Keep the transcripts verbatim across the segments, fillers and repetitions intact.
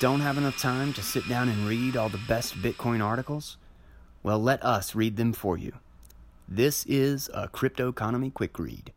don't have enough time to sit down and read all the best Bitcoin articles? Well, let us read them for you. This is a Crypto Economy Quick Read.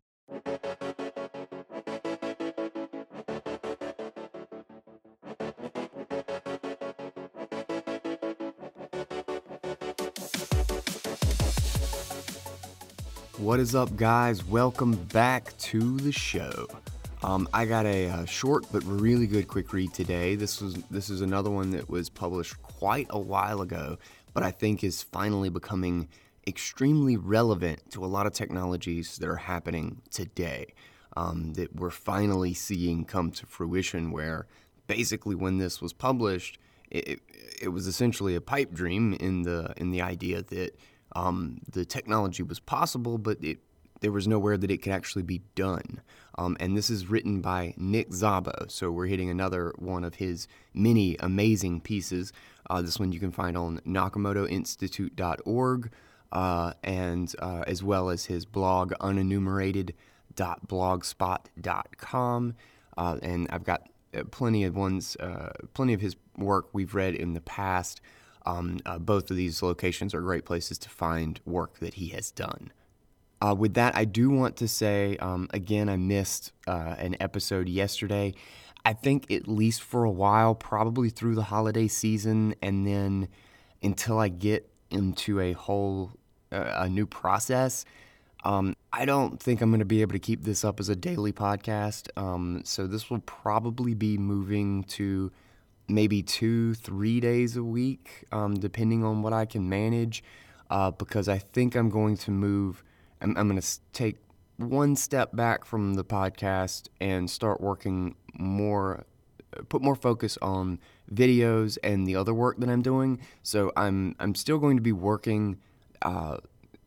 What is up, guys? Welcome back to the show. Um, I got a, uh short but really good quick read today. This was this is another one that was published quite a while ago, but I think is finally becoming extremely relevant to a lot of technologies that are happening today. Um, that we're finally seeing come to fruition. Where basically, when this was published, it, it was essentially a pipe dream in the in the idea that um, the technology was possible, but it there was nowhere that it could actually be done. Um, and this is written by Nick Szabo, so we're hitting another one of his many amazing pieces. Uh, this one you can find on nakamoto institute dot org, uh, and uh, as well as his blog unenumerated dot blogspot dot com. Uh, and I've got plenty of ones, uh, plenty of his work we've read in the past. Um, uh, both of these locations are great places to find work that he has done. Uh, with that, I do want to say, um, again, I missed uh, an episode yesterday. I think at least for a while, probably through the holiday season, and then until I get into a whole uh, a new process, um, I don't think I'm going to be able to keep this up as a daily podcast. Um, so this will probably be moving to maybe two, three days a week, um, depending on what I can manage, uh, because I think I'm going to move. I'm, I'm going to take one step back from the podcast and start working more, put more focus on videos and the other work that I'm doing. So I'm I'm still going to be working uh,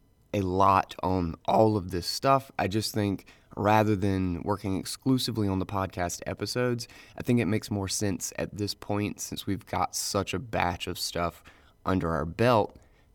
a lot on all of this stuff. I just think rather than working exclusively on the podcast episodes, I think it makes more sense at this point, since we've got such a batch of stuff under our belt,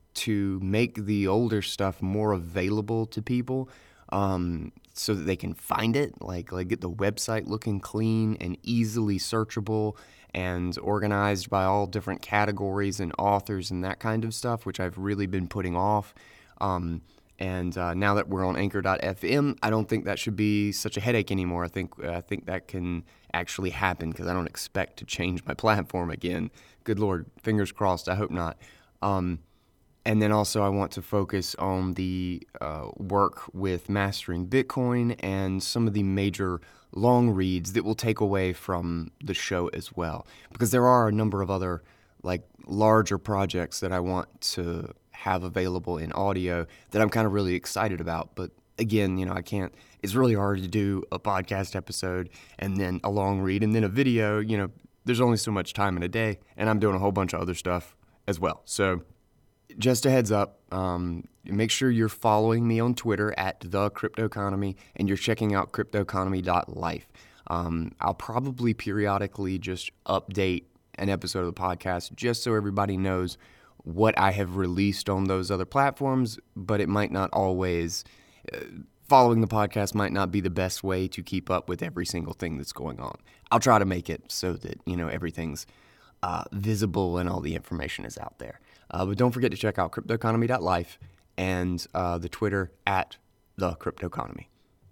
to make the older stuff more available to people, um, so that they can find it, like like get the website looking clean and easily searchable and organized by all different categories and authors and that kind of stuff, which I've really been putting off. Um, and uh, now that we're on anchor dot f m, I don't think that should be such a headache anymore. I think I think that can actually happen, because I don't expect to change my platform again. Good Lord, fingers crossed, I hope not. Um, And then also I want to focus on the uh, work with Mastering Bitcoin and some of the major long reads that will take away from the show as well. Because there are a number of other like larger projects that I want to have available in audio that I'm kind of really excited about. But again, you know, I can't, it's really hard to do a podcast episode and then a long read and then a video. You know, there's only so much time in a day, and I'm doing a whole bunch of other stuff as well. So just a heads up, um, make sure you're following me on Twitter at The Crypto Economy, and you're checking out crypto economy dot life. Um, I'll probably periodically just update an episode of the podcast just so everybody knows what I have released on those other platforms, but it might not always, uh, following the podcast might not be the best way to keep up with every single thing that's going on. I'll try to make it so that, you know, everything's uh, visible and all the information is out there. Uh, but don't forget to check out crypto economy dot life and uh, the Twitter at The Crypto Economy.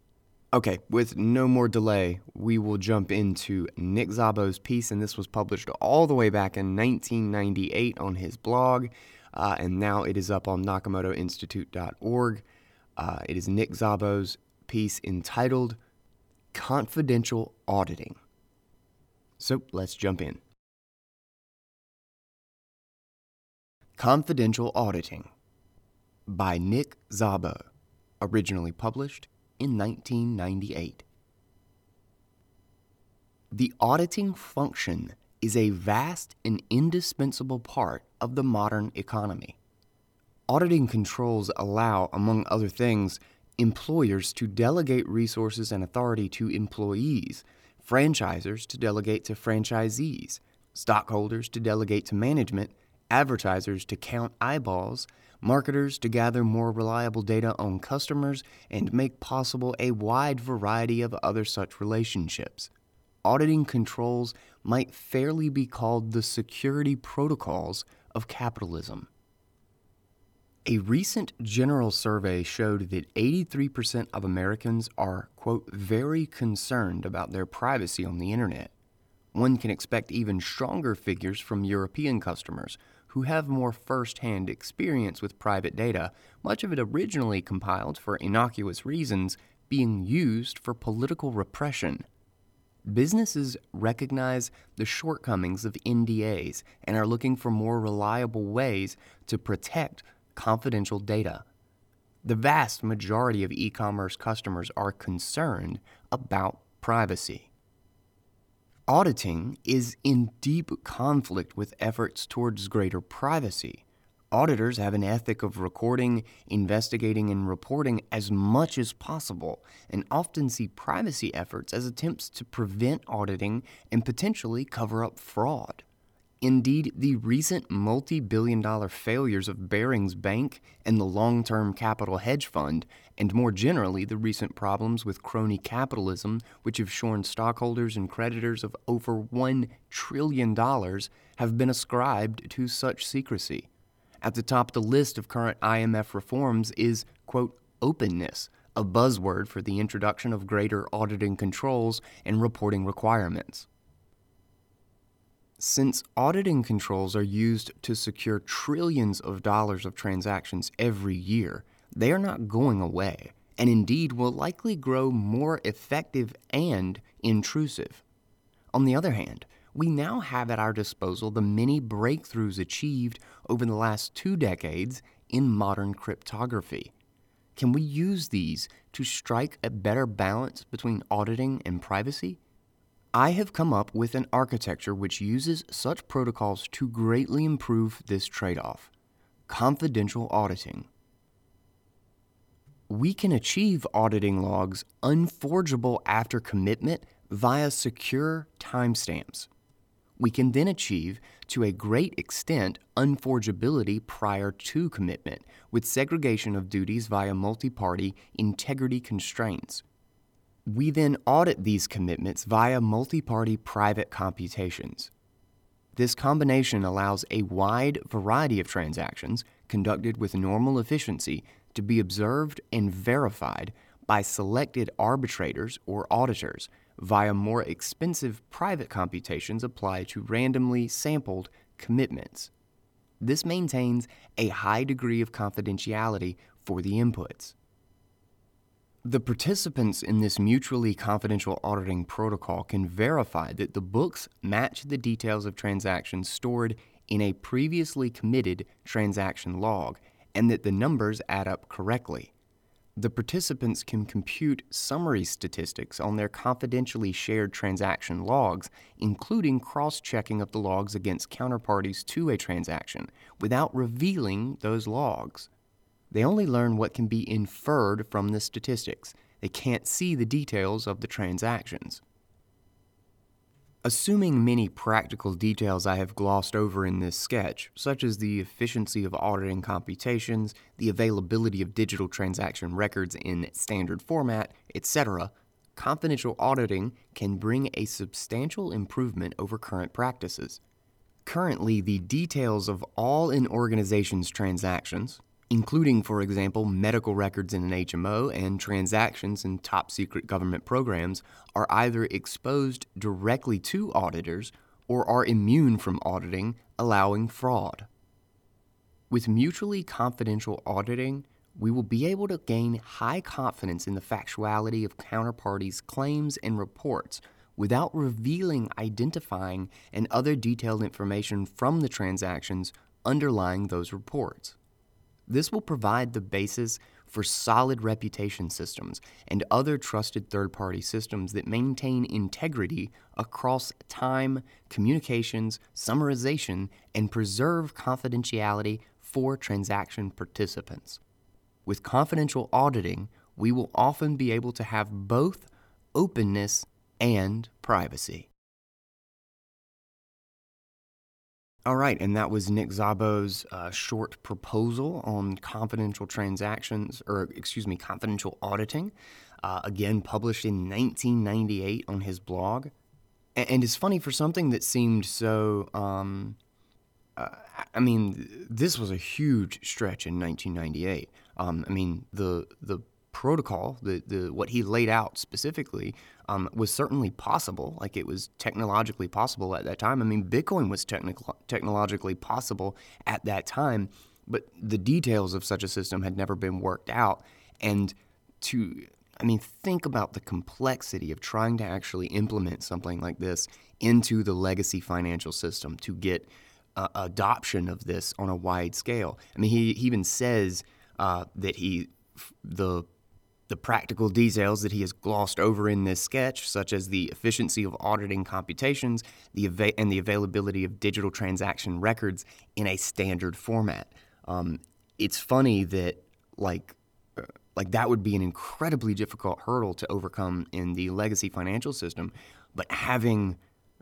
Okay, with no more delay, we will jump into Nick Szabo's piece, and this was published all the way back in nineteen ninety-eight on his blog, uh, and now it is up on nakamoto institute dot org. Uh, it is Nick Szabo's piece entitled Confidential Auditing. So let's jump in. Confidential Auditing by Nick Szabo, originally published in nineteen ninety-eight. The auditing function is a vast and indispensable part of the modern economy. Auditing controls allow, among other things, employers to delegate resources and authority to employees, franchisors to delegate to franchisees, stockholders to delegate to management, advertisers to count eyeballs, marketers to gather more reliable data on customers and make possible a wide variety of other such relationships. auditing controls might fairly be called the security protocols of capitalism. A recent general survey showed that eighty-three percent of Americans are, quote, very concerned about their privacy on the internet. One can expect even stronger figures from European customers who have more first-hand experience with private data, much of it originally compiled for innocuous reasons, being used for political repression. Businesses recognize the shortcomings of N D As and are looking for more reliable ways to protect confidential data. The vast majority of e-commerce customers are concerned about privacy. Auditing is in deep conflict with efforts towards greater privacy. Auditors have an ethic of recording, investigating, and reporting as much as possible, and often see privacy efforts as attempts to prevent auditing and potentially cover up fraud. Indeed, the recent multi-billion dollar failures of Barings Bank and the long-term capital hedge fund, and more generally the recent problems with crony capitalism, which have shorn stockholders and creditors of over one trillion dollars, have been ascribed to such secrecy. At the top of the list of current I M F reforms is, quote, openness, a buzzword for the introduction of greater auditing controls and reporting requirements. Since auditing controls are used to secure trillions of dollars of transactions every year, they are not going away, and indeed will likely grow more effective and intrusive. On the other hand, we now have at our disposal the many breakthroughs achieved over the last two decades in modern cryptography. Can we use these to strike a better balance between auditing and privacy? I have come up with an architecture which uses such protocols to greatly improve this trade-off: confidential auditing. We can achieve auditing logs unforgeable after commitment via secure timestamps. We can then achieve, to a great extent, unforgeability prior to commitment, with segregation of duties via multi-party integrity constraints. We then audit these commitments via multi-party private computations. This combination allows a wide variety of transactions conducted with normal efficiency to be observed and verified by selected arbitrators or auditors via more expensive private computations applied to randomly sampled commitments. This maintains a high degree of confidentiality for the inputs. The participants in this mutually confidential auditing protocol can verify that the books match the details of transactions stored in a previously committed transaction log and that the numbers add up correctly. The participants can compute summary statistics on their confidentially shared transaction logs, including cross-checking of the logs against counterparties to a transaction, without revealing those logs. They only learn what can be inferred from the statistics. They can't see the details of the transactions. Assuming many practical details I have glossed over in this sketch, such as the efficiency of auditing computations, the availability of digital transaction records in standard format, et cetera, confidential auditing can bring a substantial improvement over current practices. Currently, the details of all an organization's transactions, including, for example, medical records in an H M O and transactions in top-secret government programs, are either exposed directly to auditors or are immune from auditing, allowing fraud. With mutually confidential auditing, we will be able to gain high confidence in the factuality of counterparties' claims and reports without revealing, identifying, and other detailed information from the transactions underlying those reports. This will provide the basis for solid reputation systems and other trusted third-party systems that maintain integrity across time, communications, summarization, and preserve confidentiality for transaction participants. With confidential auditing, we will often be able to have both openness and privacy. All right, and that was Nick Szabo's uh, short proposal on confidential transactions, or excuse me, confidential auditing, uh, again published in nineteen ninety-eight on his blog. A- And it's funny for something that seemed so. Um, uh, I mean, this was a huge stretch in nineteen ninety-eight. Um, I mean, the the protocol, the the what he laid out specifically, um, was certainly possible. Like it was technologically possible at that time. I mean, Bitcoin was technical technologically possible at that time, but the details of such a system had never been worked out. And to I mean, think about the complexity of trying to actually implement something like this into the legacy financial system to get uh, adoption of this on a wide scale. I mean, he, he even says uh, that he the the practical details that he has glossed over in this sketch, such as the efficiency of auditing computations, the ava- and the availability of digital transaction records in a standard format. Um, it's funny that like like that would be an incredibly difficult hurdle to overcome in the legacy financial system, but having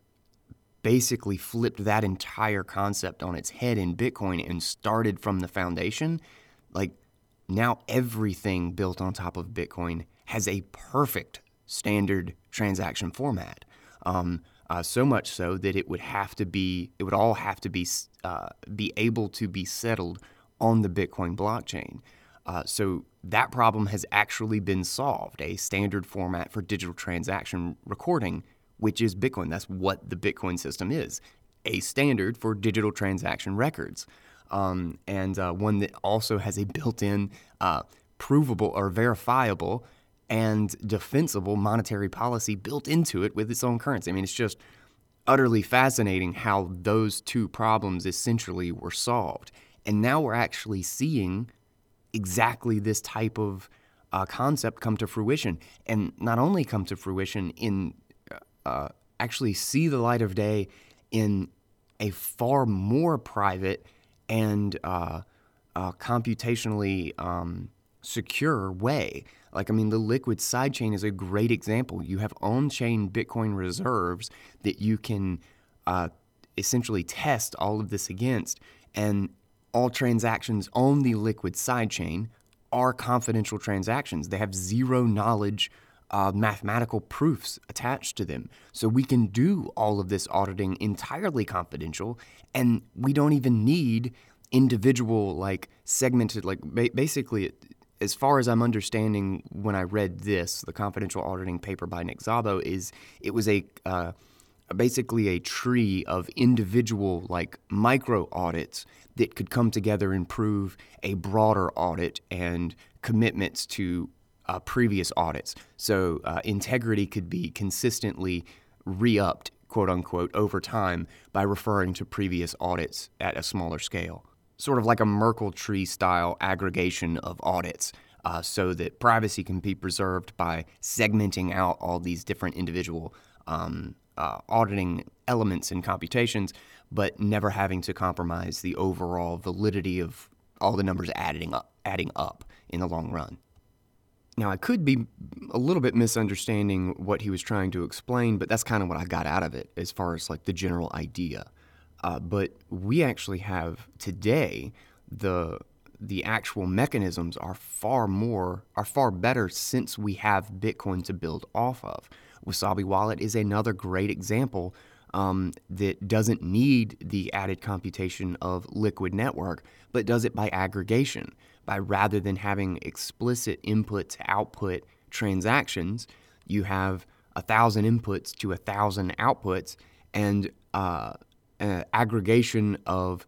basically flipped that entire concept on its head in Bitcoin and started from the foundation, like now everything built on top of Bitcoin has a perfect standard transaction format. Um, uh, so much so that it would have to be, it would all have to be uh, be able to be settled on the Bitcoin blockchain. Uh, so that problem has actually been solved, a standard format for digital transaction recording, which is Bitcoin. That's what the Bitcoin system is, a standard for digital transaction records, um, and uh, one that also has a built-in uh, provable or verifiable and defensible monetary policy built into it with its own currency. I mean, it's just utterly fascinating how those two problems essentially were solved. And now we're actually seeing exactly this type of uh, concept come to fruition, and not only come to fruition in uh, actually see the light of day in a far more private and uh, uh, computationally um, secure way. Like, I mean, the Liquid sidechain is a great example. You have on-chain Bitcoin reserves that you can uh, essentially test all of this against, and all transactions on the Liquid sidechain are confidential transactions. They have zero knowledge uh, mathematical proofs attached to them. So we can do all of this auditing entirely confidential, and we don't even need individual, like, segmented, like, ba- basically, as far as I'm understanding when I read this, the confidential auditing paper by Nick Szabo, is it was a uh, basically a tree of individual, like, micro audits that could come together and prove a broader audit and commitments to uh, previous audits. So uh, integrity could be consistently re-upped, quote unquote, over time by referring to previous audits at a smaller scale. Sort of like a Merkle tree style aggregation of audits, uh, so that privacy can be preserved by segmenting out all these different individual um, uh, auditing elements and computations, but never having to compromise the overall validity of all the numbers adding up, adding up in the long run. Now, I could be a little bit misunderstanding what he was trying to explain, but that's kind of what I got out of it as far as like the general idea. Uh, but we actually have today the the actual mechanisms are far more are far better since we have Bitcoin to build off of. Wasabi Wallet is another great example um, that doesn't need the added computation of Liquid Network, but does it by aggregation. By rather than having explicit input to output transactions, you have a thousand inputs to a thousand outputs, and uh, uh, aggregation of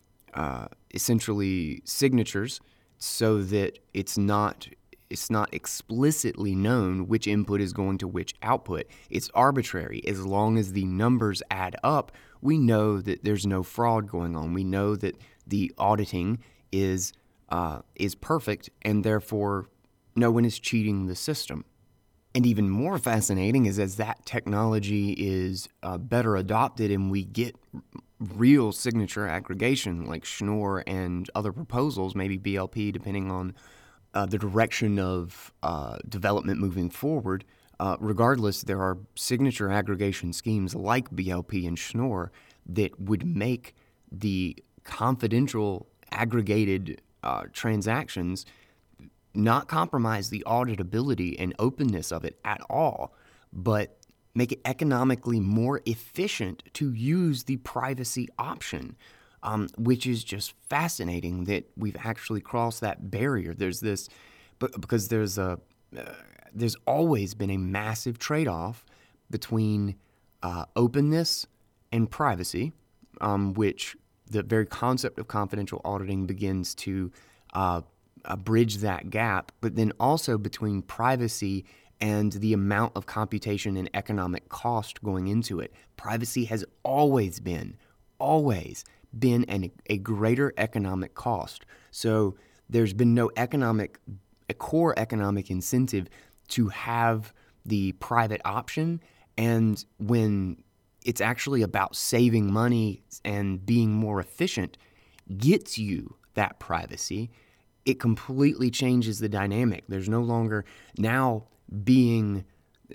uh, essentially signatures, so that it's not it's not explicitly known which input is going to which output. It's arbitrary. As long as the numbers add up, we know that there's no fraud going on. We know that the auditing is uh, is perfect, and therefore no one is cheating the system. And even more fascinating is as that technology is uh, better adopted and we get r- real signature aggregation like Schnorr and other proposals, maybe B L P, depending on uh, the direction of uh, development moving forward. Uh, regardless, there are signature aggregation schemes like B L P and Schnorr that would make the confidential aggregated uh, transactions not compromise the auditability and openness of it at all, but make it economically more efficient to use the privacy option, um, which is just fascinating that we've actually crossed that barrier. There's this, but because there's a, uh, there's always been a massive trade-off between uh, openness and privacy, um, which the very concept of confidential auditing begins to uh, uh, bridge that gap, but then also between privacy and the amount of computation and economic cost going into it. Privacy has always been, always been an, a greater economic cost. So there's been no economic, a core economic incentive to have the private option. And when it's actually about saving money and being more efficient, gets you that privacy, it completely changes the dynamic. There's no longer now being,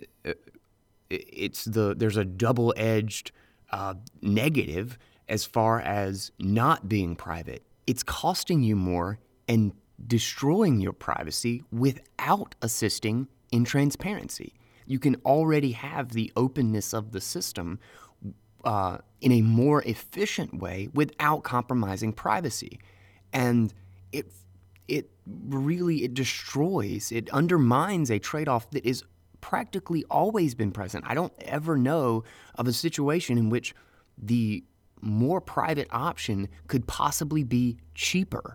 it's the, there's a double-edged uh, negative as far as not being private. It's costing you more and destroying your privacy without assisting in transparency. You can already have the openness of the system uh, in a more efficient way without compromising privacy. And it it really, it destroys, it undermines a trade-off that is practically always been present. I don't ever know of a situation in which the more private option could possibly be cheaper.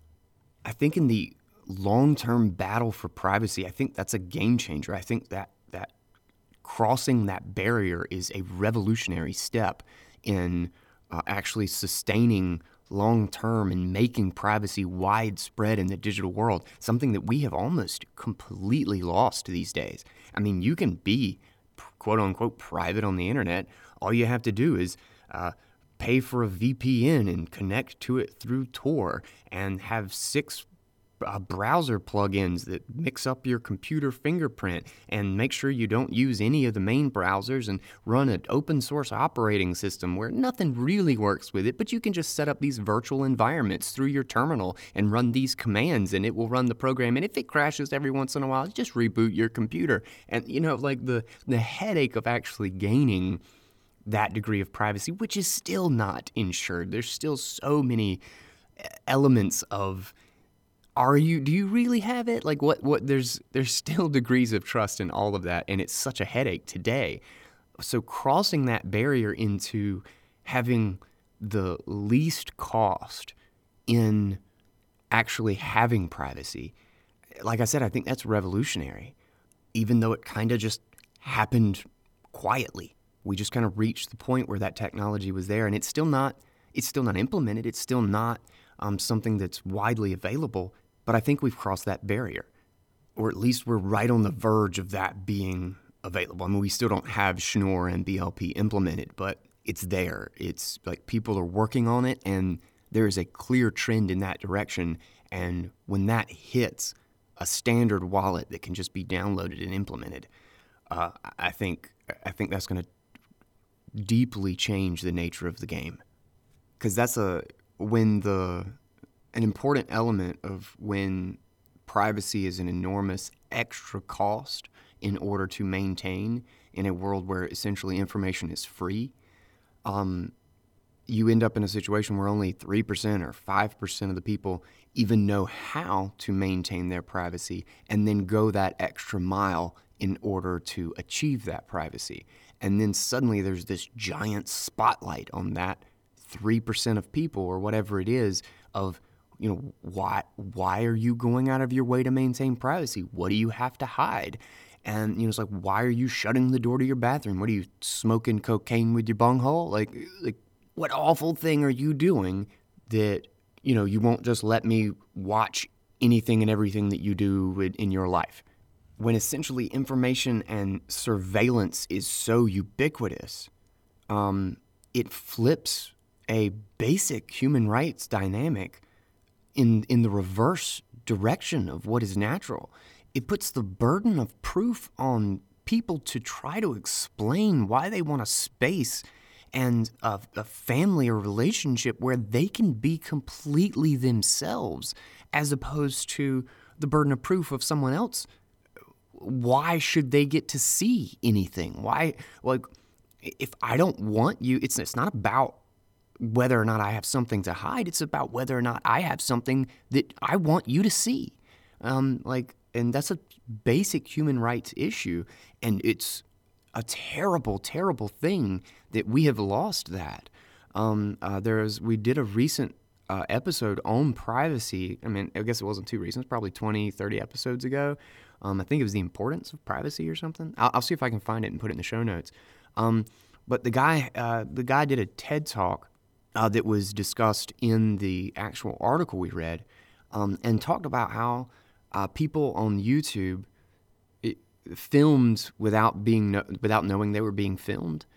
I think in the long-term battle for privacy, I think that's a game changer. I think that that crossing that barrier is a revolutionary step in uh, actually sustaining long-term and making privacy widespread in the digital world, something that we have almost completely lost these days. I mean, you can be quote-unquote private on the internet. All you have to do is uh, pay for a V P N and connect to it through Tor and have six uh, browser plugins that mix up your computer fingerprint and make sure you don't use any of the main browsers and run an open source operating system where nothing really works with it, but you can just set up these virtual environments through your terminal and run these commands and it will run the program. And if it crashes every once in a while, just reboot your computer. And, you know, like the, the headache of actually gaining that degree of privacy, which is still not ensured. There's still so many elements of, are you, do you really have it? Like what, what, there's, there's still degrees of trust in all of that. And it's such a headache today. So crossing that barrier into having the least cost in actually having privacy, like I said, I think that's revolutionary, even though it kind of just happened quietly. We just kind of reached the point where that technology was there, and it's still not, it's still not implemented. It's still not um, something that's widely available, but I think we've crossed that barrier, or at least we're right on the verge of that being available. I mean, we still don't have Schnorr and B L P implemented, but it's there. It's like people are working on it, and there is a clear trend in that direction. And when that hits a standard wallet that can just be downloaded and implemented, uh, I think I think that's going to deeply change the nature of the game, because that's a when the an important element of when privacy is an enormous extra cost in order to maintain in a world where essentially information is free. Um, you end up in a situation where only three percent or five percent of the people even know how to maintain their privacy and then go that extra mile in order to achieve that privacy. And then suddenly there's this giant spotlight on that three percent of people or whatever it is of, you know, why why are you going out of your way to maintain privacy? What do you have to hide? And, you know, it's like, why are you shutting the door to your bathroom? What are you, smoking cocaine with your bunghole? Like, like what awful thing are you doing that, you know, you won't just let me watch anything and everything that you do in, in your life? When essentially information and surveillance is so ubiquitous, um, it flips a basic human rights dynamic in in the reverse direction of what is natural. It puts the burden of proof on people to try to explain why they want a space and a, a family or relationship where they can be completely themselves, as opposed to the burden of proof of someone else why should they get to see anything? Why, like, if I don't want you, it's it's not about whether or not I have something to hide. It's about whether or not I have something that I want you to see. Um, like, and that's a basic human rights issue, and it's a terrible, terrible thing that we have lost that. Um, uh, there's we did a recent uh, episode on privacy. I mean, I guess it wasn't too recent. It's probably twenty, thirty episodes ago. Um, I think it was the importance of privacy or something. I'll, I'll see if I can find it and put it in the show notes. Um, but the guy, uh, the guy did a TED Talk uh, that was discussed in the actual article we read, um, and talked about how uh, people on YouTube it, filmed without being no, without knowing they were being filmed,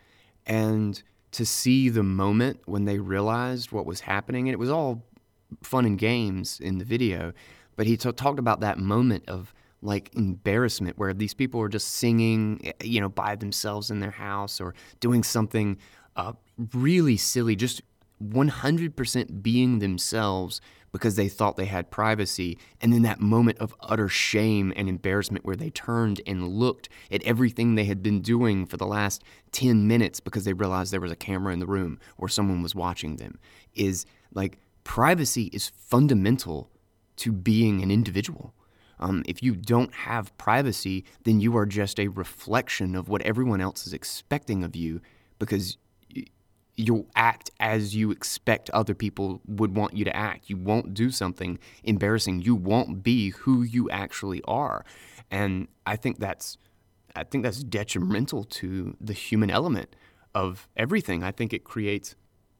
and to see the moment when they realized what was happening. And it was all fun and games in the video, but he t- talked about that moment of like embarrassment where these people are just singing, you know, by themselves in their house or doing something uh, really silly, just one hundred percent being themselves because they thought they had privacy. And then that moment of utter shame and embarrassment where they turned and looked at everything they had been doing for the last ten minutes because they realized there was a camera in the room or someone was watching them, is like privacy is fundamental to being an individual. Um, if you don't have privacy, then you are just a reflection of what everyone else is expecting of you, because you'll act as you expect other people would want you to act. You won't do something embarrassing. You won't be who you actually are. And I think that's I think that's detrimental to the human element of everything. I think it creates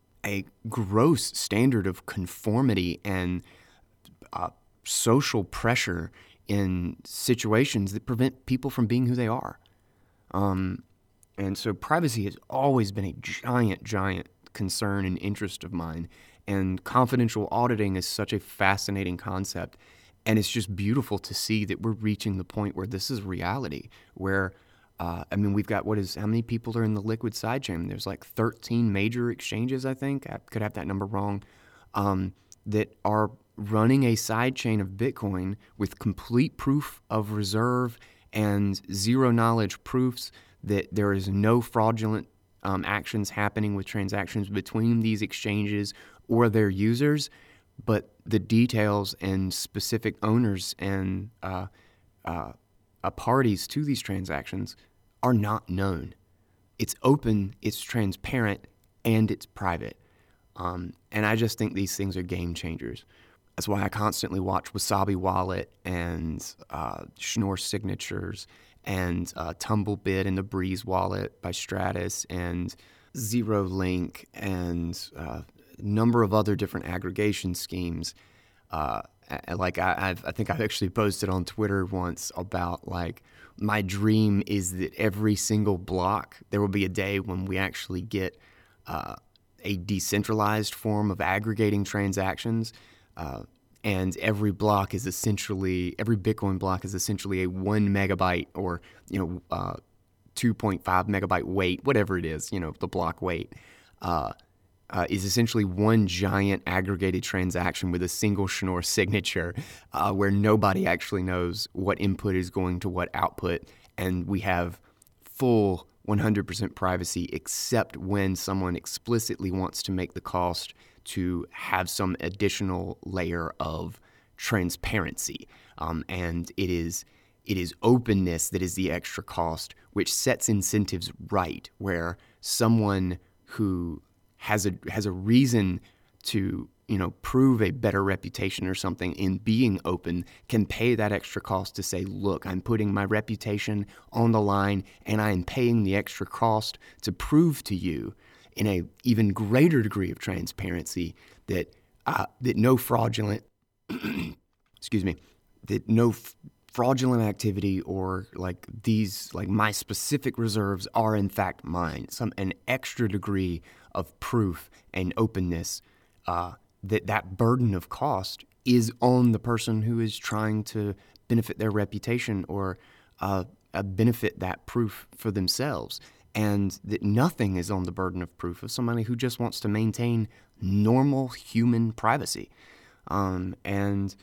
a gross standard of conformity and uh, social pressure in situations that prevent people from being who they are. Um, and so privacy has always been a giant, giant concern and interest of mine. And confidential auditing is such a fascinating concept. And it's just beautiful to see that we're reaching the point where this is reality, where, uh, I mean, we've got, what is, how many people are in the Liquid sidechain? There's like thirteen major exchanges, I think. I could have that number wrong, um, that are running a sidechain of Bitcoin with complete proof of reserve and zero knowledge proofs that there is no fraudulent um, actions happening with transactions between these exchanges or their users, but the details and specific owners and uh, uh, uh, parties to these transactions are not known. It's open, it's transparent, and it's private. Um, and I just think these things are game changers. That's why I constantly watch Wasabi Wallet and uh, Schnorr Signatures and uh, Tumblebit and the Breeze Wallet by Stratus and Zero Link and uh, a number of other different aggregation schemes. Uh, like I, I've, I think I've actually posted on Twitter once about like my dream is that every single block, there will be a day when we actually get uh, a decentralized form of aggregating transactions. Uh, and every block is essentially, every Bitcoin block is essentially a one megabyte or, you know, uh, two point five megabyte weight, whatever it is, you know, the block weight, uh, uh, is essentially one giant aggregated transaction with a single Schnorr signature, uh, where nobody actually knows what input is going to what output. And we have full one hundred percent privacy, except when someone explicitly wants to make the cost to have some additional layer of transparency. Um, and it is it is openness that is the extra cost, which sets incentives right, where someone who has a has a reason to, you know, prove a better reputation or something in being open can pay that extra cost to say, look, I'm putting my reputation on the line and I am paying the extra cost to prove to you in a even greater degree of transparency that uh, that no fraudulent, excuse me, that no f- fraudulent activity or like these, like my specific reserves are in fact mine. Some an extra degree of proof and openness, uh, that that burden of cost is on the person who is trying to benefit their reputation or uh, uh, benefit that proof for themselves. And that nothing is on the burden of proof of somebody who just wants to maintain normal human privacy. Um, and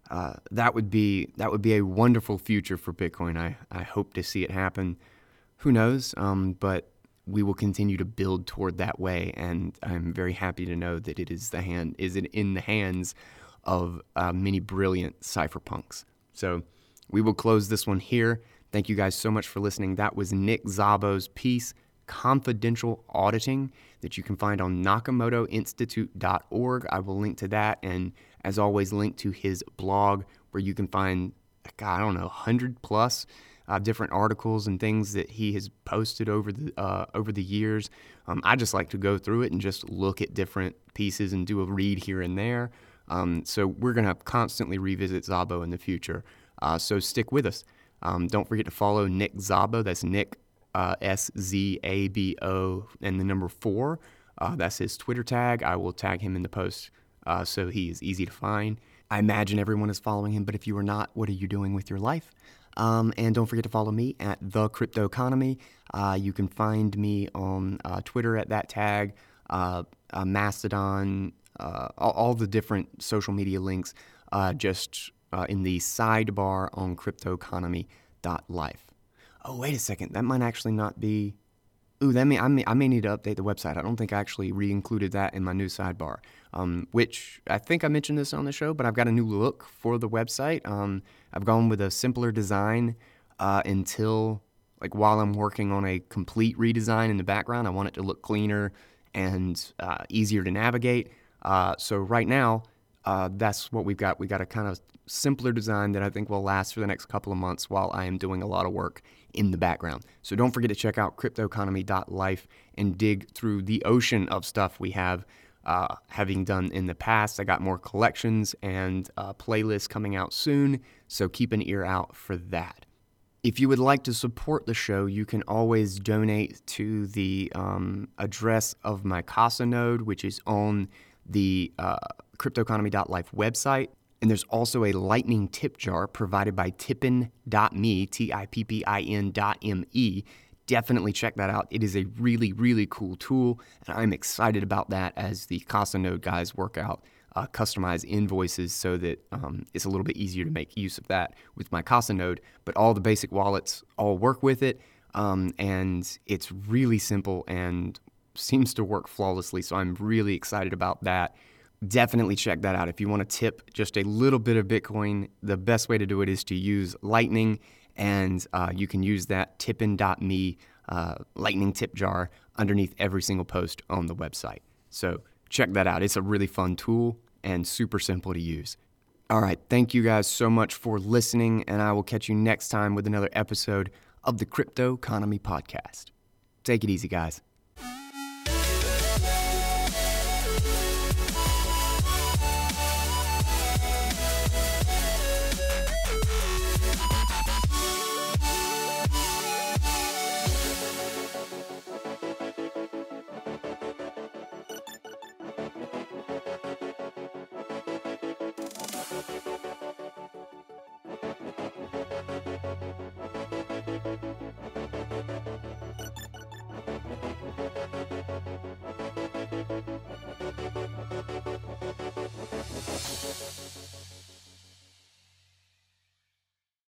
uh, that would be that would be a wonderful future for Bitcoin. I, I hope to see it happen. Who knows? Um, but we will continue to build toward that way, and I'm very happy to know that it is the hand is it in the hands of uh, many brilliant cypherpunks. So we will close this one here. Thank you guys so much for listening. That was Nick Szabo's piece, Confidential Auditing, that you can find on nakamoto institute dot org. I will link to that, and as always, link to his blog where you can find, God, I don't know, one hundred plus uh, different articles and things that he has posted over the uh, over the years. Um, I just like to go through it and just look at different pieces and do a read here and there. Um, so we're going to constantly revisit Szabo in the future. Uh, so stick with us. Um, don't forget to follow Nick Szabo. That's Nick, uh, S Z A B O, and the number four. Uh, that's his Twitter tag. I will tag him in the post uh, so he is easy to find. I imagine everyone is following him, but if you are not, what are you doing with your life? Um, and don't forget to follow me at The Crypto Economy. Uh, you can find me on uh, Twitter at that tag, uh, uh, Mastodon, uh, all, all the different social media links uh, just uh, in the sidebar on crypto economy dot life. Oh, wait a second. That might actually not be... Ooh, that may, I, may, I may need to update the website. I don't think I actually re-included that in my new sidebar, um, which I think I mentioned this on the show, but I've got a new look for the website. Um, I've gone with a simpler design uh, until, like, while I'm working on a complete redesign in the background, I want it to look cleaner and uh, easier to navigate. Uh, so right now, uh, that's what we've got. We've got a kind of simpler design that I think will last for the next couple of months while I am doing a lot of work in the background. So don't forget to check out crypto economy dot life and dig through the ocean of stuff we have uh, having done in the past. I got more collections and uh, playlists coming out soon, so keep an ear out for that. If you would like to support the show, you can always donate to the um, address of my Casa node, which is on the uh, crypto economy dot life website. And there's also a lightning tip jar provided by tippin dot me, T I P P I N dot M E. Definitely check that out. It is a really, really cool tool, and I'm excited about that as the Casa node guys work out uh, customized invoices so that um, it's a little bit easier to make use of that with my Casa node. But all the basic wallets all work with it, um, and it's really simple and seems to work flawlessly, so I'm really excited about that. Definitely check that out. If you want to tip just a little bit of Bitcoin, the best way to do it is to use Lightning, and uh, you can use that tippin dot me uh, Lightning tip jar underneath every single post on the website. So check that out. It's a really fun tool and super simple to use. All right, thank you guys so much for listening, and I will catch you next time with another episode of the Crypto Economy Podcast. Take it easy, guys.